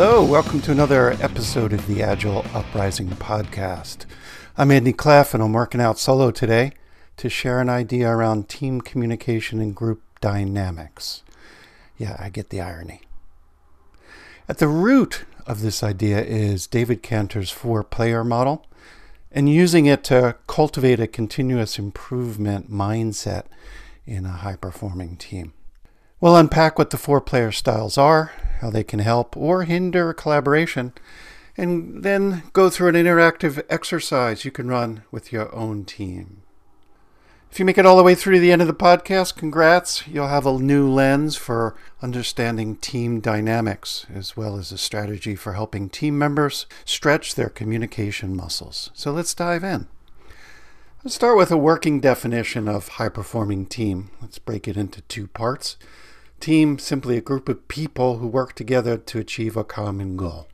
Hello, welcome to another episode of the Agile Uprising podcast. I'm Andy Cleff, and I'm working out solo today to share an idea around team communication and group dynamics. Yeah, I get the irony. At the root of this idea is David Kanter's four-player model, and using it to cultivate a continuous improvement mindset in a high-performing team. We'll unpack what the four-player styles are, how they can help or hinder collaboration, and then go through an interactive exercise you can run with your own team. If you make it all the way through to the end of the podcast, congrats. You'll have a new lens for understanding team dynamics, as well as a strategy for helping team members stretch their communication muscles. So let's dive in. Let's start with a working definition of high-performing team. Let's break it into two parts. Team, simply a group of people who work together to achieve a common goal.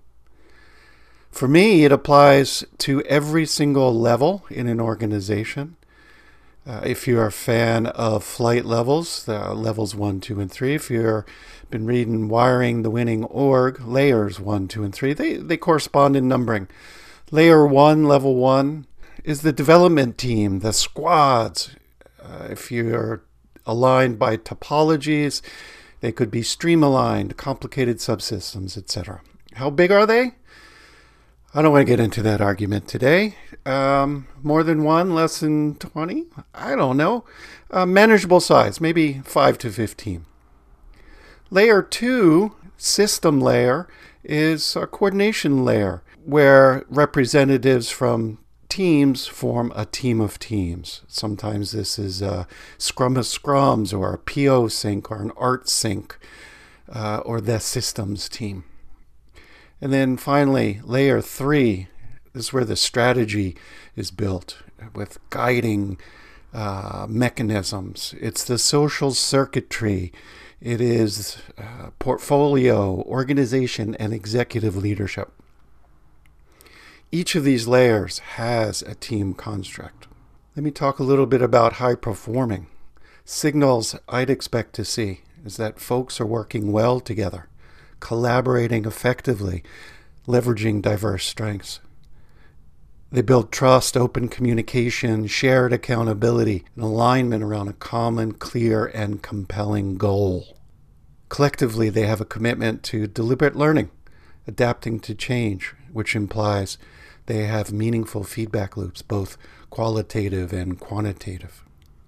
For me, it applies to every single level in an organization. If you're a fan of flight levels, levels 1, 2, and 3, if you've been reading Wiring the Winning Org, layers 1, 2, and 3, they correspond in numbering. Layer 1, level 1, is the development team, the squads. If you're aligned by topologies, they could be stream-aligned, complicated subsystems, etc. How big are they? I don't want to get into that argument today. More than one, less than 20? I don't know. Manageable size, maybe 5 to 15. Layer 2, system layer, is a coordination layer where representatives from teams form a team of teams. Sometimes this is a scrum of scrums, or a PO sync, or an art sync, or the systems team. And then finally, layer 3 is where the strategy is built with guiding mechanisms. It's the social circuitry. It is portfolio, organization, and executive leadership. Each of these layers has a team construct. Let me talk a little bit about high performing. Signals I'd expect to see is that folks are working well together, collaborating effectively, leveraging diverse strengths. They build trust, open communication, shared accountability, and alignment around a common, clear, and compelling goal. Collectively, they have a commitment to deliberate learning, adapting to change, which implies they have meaningful feedback loops, both qualitative and quantitative.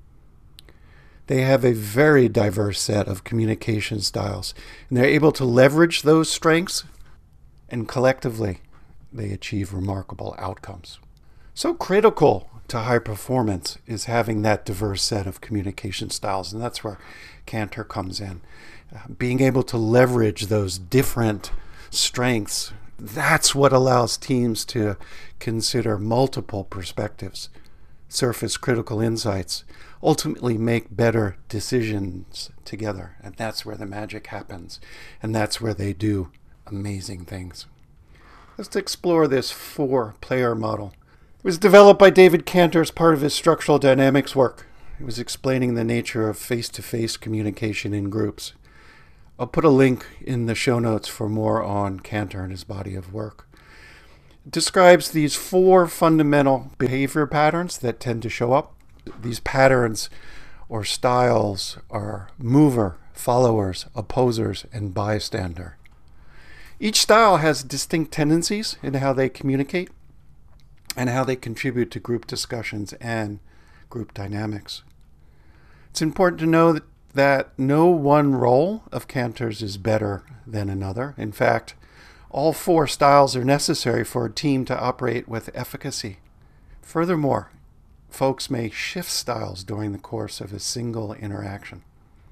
They have a very diverse set of communication styles, and they're able to leverage those strengths, and collectively, they achieve remarkable outcomes. So critical to high performance is having that diverse set of communication styles, and that's where Kanter comes in. Being able to leverage those different strengths, that's what allows teams to consider multiple perspectives, surface critical insights, ultimately make better decisions together. And that's where the magic happens. And that's where they do amazing things. Let's explore this four-player model. It was developed by David Kanter as part of his structural dynamics work. He was explaining the nature of face-to-face communication in groups. I'll put a link in the show notes for more on Kanter and his body of work. It describes these four fundamental behavior patterns that tend to show up. These patterns or styles are mover, followers, opposers, and bystander. Each style has distinct tendencies in how they communicate and how they contribute to group discussions and group dynamics. It's important to know that no one role of Kanter's is better than another. In fact, all four styles are necessary for a team to operate with efficacy. Furthermore, folks may shift styles during the course of a single interaction.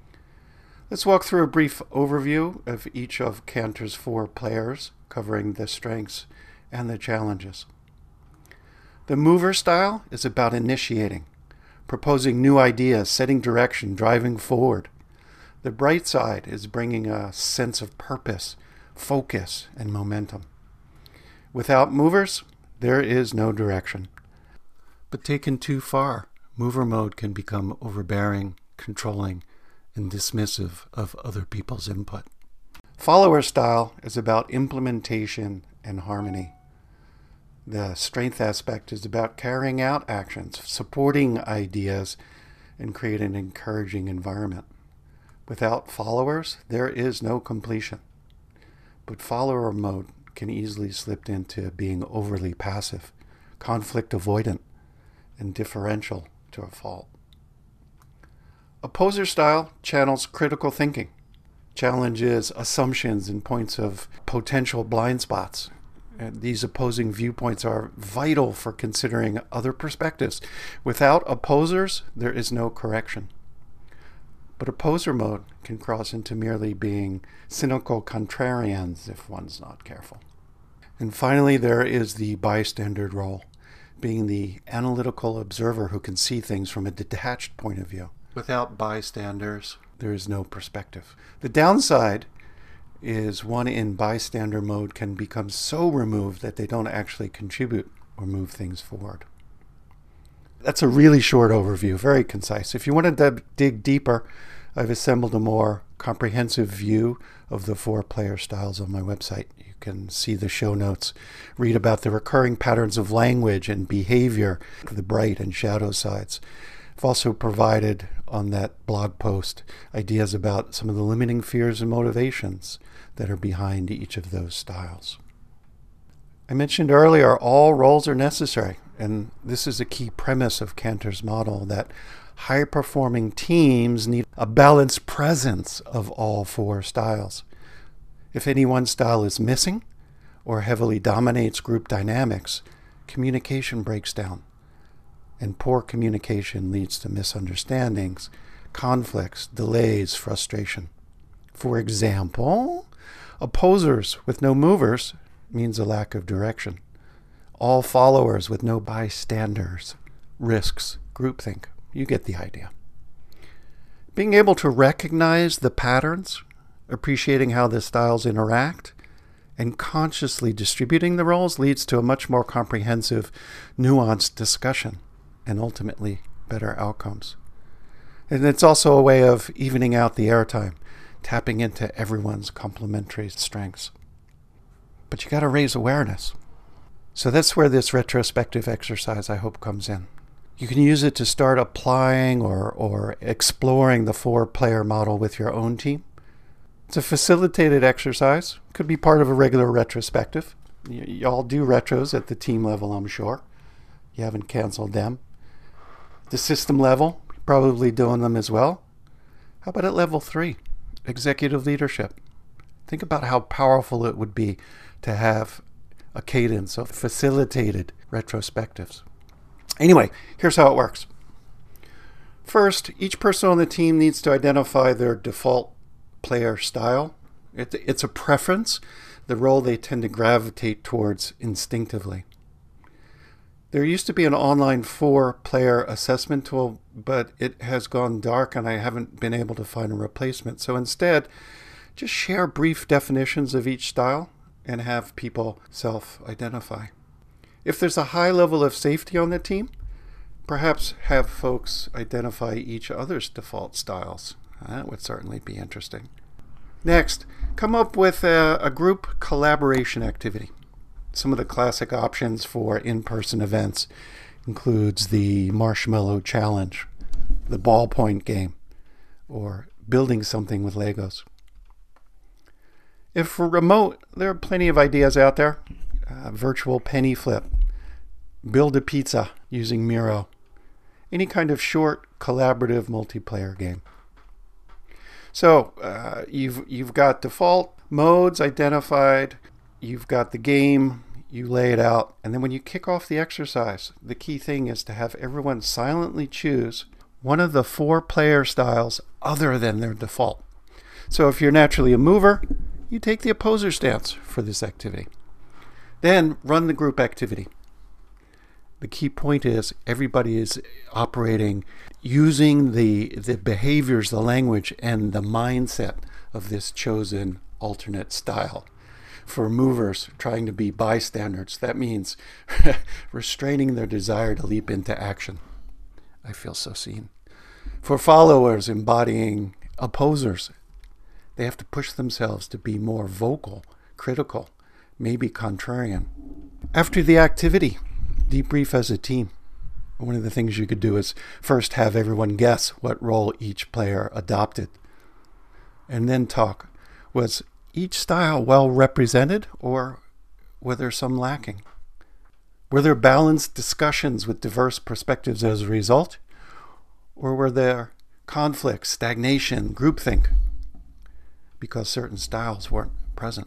Let's walk through a brief overview of each of Kanter's four players, covering the strengths and the challenges. The mover style is about initiating, proposing new ideas, setting direction, driving forward. The bright side is bringing a sense of purpose, focus, and momentum. Without movers, there is no direction. But taken too far, mover mode can become overbearing, controlling, and dismissive of other people's input. Follower style is about implementation and harmony. The strength aspect is about carrying out actions, supporting ideas, and creating an encouraging environment. Without followers, there is no completion. But follower mode can easily slip into being overly passive, conflict avoidant, and differential to a fault. Opposer style channels critical thinking, challenges assumptions and points of potential blind spots. And these opposing viewpoints are vital for considering other perspectives. Without opposers, there is no correction. But opposer mode can cross into merely being cynical contrarians if one's not careful. And finally, there is the bystander role, being the analytical observer who can see things from a detached point of view. Without bystanders, there is no perspective. The downside is one in bystander mode can become so removed that they don't actually contribute or move things forward. That's a really short overview, very concise. If you want to dig deeper, I've assembled a more comprehensive view of the 4 player styles on my website. You can see the show notes, read about the recurring patterns of language and behavior, the bright and shadow sides. I've also provided on that blog post ideas about some of the limiting fears and motivations that are behind each of those styles. I mentioned earlier, all roles are necessary, and this is a key premise of Cantor's model, that high-performing teams need a balanced presence of all 4 styles. If any one style is missing or heavily dominates group dynamics, communication breaks down. And poor communication leads to misunderstandings, conflicts, delays, frustration. For example, opposers with no movers means a lack of direction. All followers with no bystanders risks groupthink. You get the idea. Being able to recognize the patterns, appreciating how the styles interact, and consciously distributing the roles leads to a much more comprehensive, nuanced discussion, and ultimately better outcomes. And it's also a way of evening out the airtime, tapping into everyone's complementary strengths. But you got to raise awareness. So that's where this retrospective exercise, I hope, comes in. You can use it to start applying or exploring the 4-player model with your own team. It's a facilitated exercise. Could be part of a regular retrospective. Y'all do retros at the team level, I'm sure. You haven't canceled them. The system level, probably doing them as well. How about at level 3, executive leadership? Think about how powerful it would be to have a cadence of facilitated retrospectives. Anyway, here's how it works. First, each person on the team needs to identify their default player style. It's a preference, the role they tend to gravitate towards instinctively. There used to be an online 4-player assessment tool, but it has gone dark and I haven't been able to find a replacement. So instead, just share brief definitions of each style and have people self-identify. If there's a high level of safety on the team, perhaps have folks identify each other's default styles. That would certainly be interesting. Next, come up with a group collaboration activity. Some of the classic options for in-person events includes the Marshmallow Challenge, the ballpoint game, or building something with Legos. If for remote, there are plenty of ideas out there. Virtual penny flip, build a pizza using Miro, any kind of short collaborative multiplayer game. So you've got default modes identified, you've got the game, you lay it out, and then when you kick off the exercise, the key thing is to have everyone silently choose one of the 4-player styles other than their default. So if you're naturally a mover, you take the opposer stance for this activity. Then run the group activity. The key point is everybody is operating using the behaviors, the language, and the mindset of this chosen alternate style. For movers trying to be bystanders, that means restraining their desire to leap into action. I feel so seen. For followers embodying opposers, They have to push themselves to be more vocal, critical, maybe contrarian. After the activity, debrief as a team. One of the things you could do is first have everyone guess what role each player adopted. And then talk. Was each style well represented, or were there some lacking? Were there balanced discussions with diverse perspectives as a result? Or were there conflicts, stagnation, groupthink, because certain styles weren't present?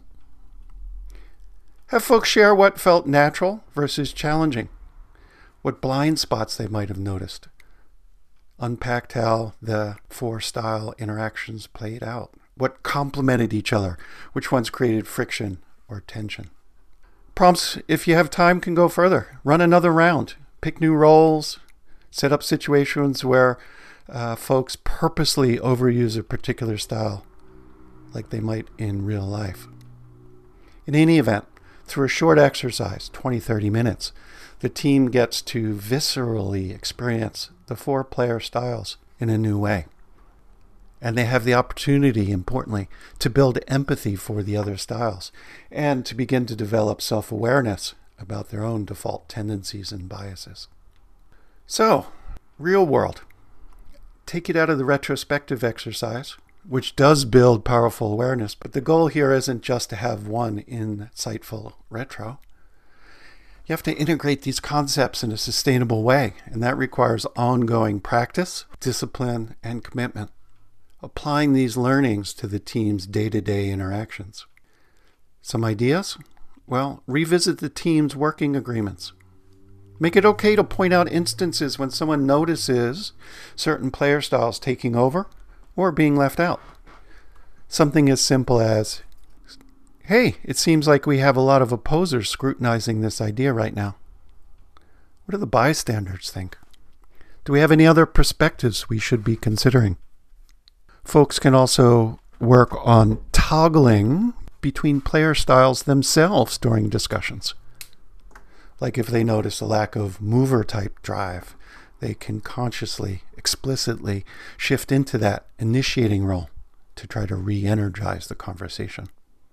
Have folks share what felt natural versus challenging, what blind spots they might have noticed. Unpacked how the 4-style interactions played out, what complemented each other, which ones created friction or tension. Prompts, if you have time, can go further. Run another round, pick new roles, set up situations where folks purposely overuse a particular style, like they might in real life. In any event, through a short exercise, 20-30 minutes, the team gets to viscerally experience the 4-player styles in a new way. And they have the opportunity, importantly, to build empathy for the other styles and to begin to develop self-awareness about their own default tendencies and biases. So, real world. Take it out of the retrospective exercise, which does build powerful awareness, but the goal here isn't just to have one insightful retro. You have to integrate these concepts in a sustainable way, and that requires ongoing practice, discipline, and commitment, applying these learnings to the team's day-to-day interactions. Some ideas? Well, revisit the team's working agreements. Make it okay to point out instances when someone notices certain player styles taking over or being left out. Something as simple as, hey, it seems like we have a lot of opposers scrutinizing this idea right now. What do the bystanders think? Do we have any other perspectives we should be considering? Folks can also work on toggling between player styles themselves during discussions. Like if they notice a lack of mover-type drive, they can consciously, explicitly shift into that initiating role to try to re-energize the conversation.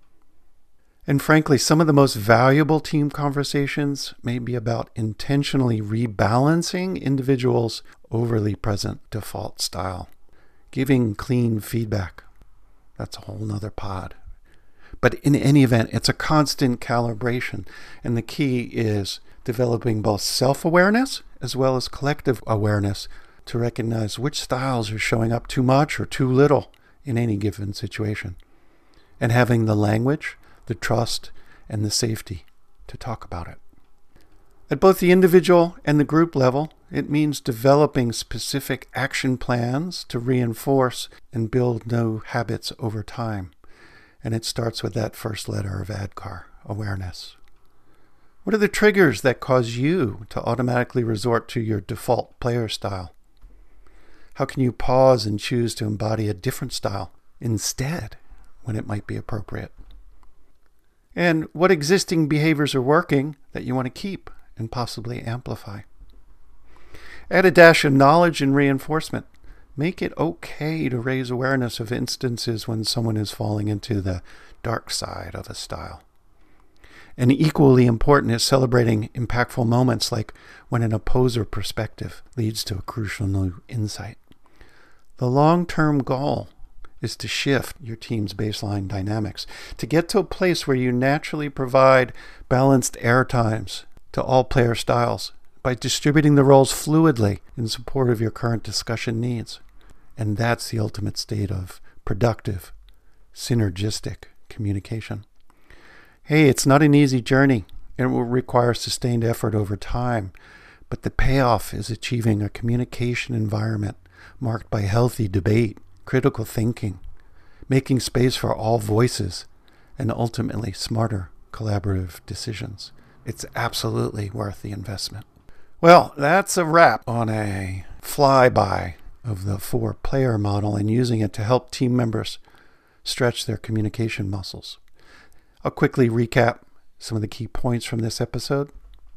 And frankly, some of the most valuable team conversations may be about intentionally rebalancing individuals' overly present default style. Giving clean feedback. That's a whole nother pod. But in any event, it's a constant calibration. And the key is developing both self-awareness as well as collective awareness to recognize which styles are showing up too much or too little in any given situation. And having the language, the trust, and the safety to talk about it. At both the individual and the group level, it means developing specific action plans to reinforce and build new habits over time. And it starts with that first letter of ADKAR, awareness. What are the triggers that cause you to automatically resort to your default player style? How can you pause and choose to embody a different style instead when it might be appropriate? And what existing behaviors are working that you want to keep and possibly amplify? Add a dash of knowledge and reinforcement. Make it okay to raise awareness of instances when someone is falling into the dark side of a style. And equally important is celebrating impactful moments like when an opposer perspective leads to a crucial new insight. The long-term goal is to shift your team's baseline dynamics, to get to a place where you naturally provide balanced air times to all player styles by distributing the roles fluidly in support of your current discussion needs. And that's the ultimate state of productive, synergistic communication. Hey, it's not an easy journey. It will require sustained effort over time, but the payoff is achieving a communication environment marked by healthy debate, critical thinking, making space for all voices, and ultimately smarter collaborative decisions. It's absolutely worth the investment. Well, that's a wrap on a flyby of the 4-player model and using it to help team members stretch their communication muscles. I'll quickly recap some of the key points from this episode.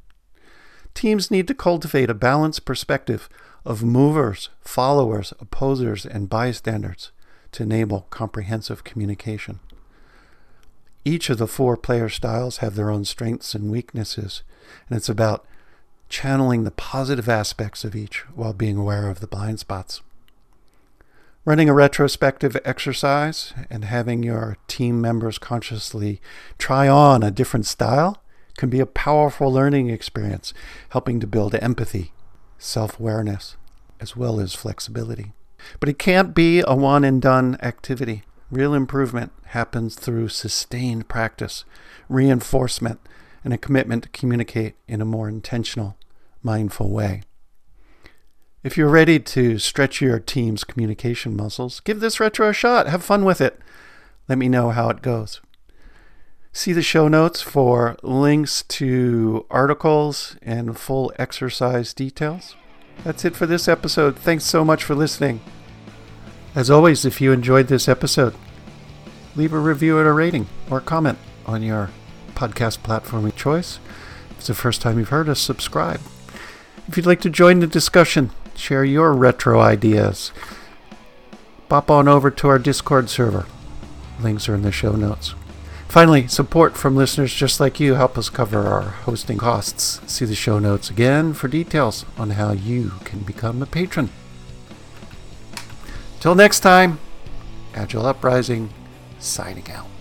Teams need to cultivate a balanced perspective of movers, followers, opposers, and bystanders to enable comprehensive communication. Each of the 4 player styles have their own strengths and weaknesses, and it's about channeling the positive aspects of each while being aware of the blind spots. Running a retrospective exercise and having your team members consciously try on a different style can be a powerful learning experience, helping to build empathy, self-awareness, as well as flexibility. But it can't be a one-and-done activity. Real improvement happens through sustained practice, reinforcement, and a commitment to communicate in a more intentional, mindful way. If you're ready to stretch your team's communication muscles, give this retro a shot. Have fun with it. Let me know how it goes. See the show notes for links to articles and full exercise details. That's it for this episode. Thanks so much for listening. As always, if you enjoyed this episode, leave a review and a rating or comment on your podcast platform of choice. If it's the first time you've heard us, subscribe. If you'd like to join the discussion, share your retro ideas, pop on over to our Discord server. Links are in the show notes. Finally, support from listeners just like you help us cover our hosting costs. See the show notes again for details on how you can become a patron. Till next time, Agile Uprising, signing out.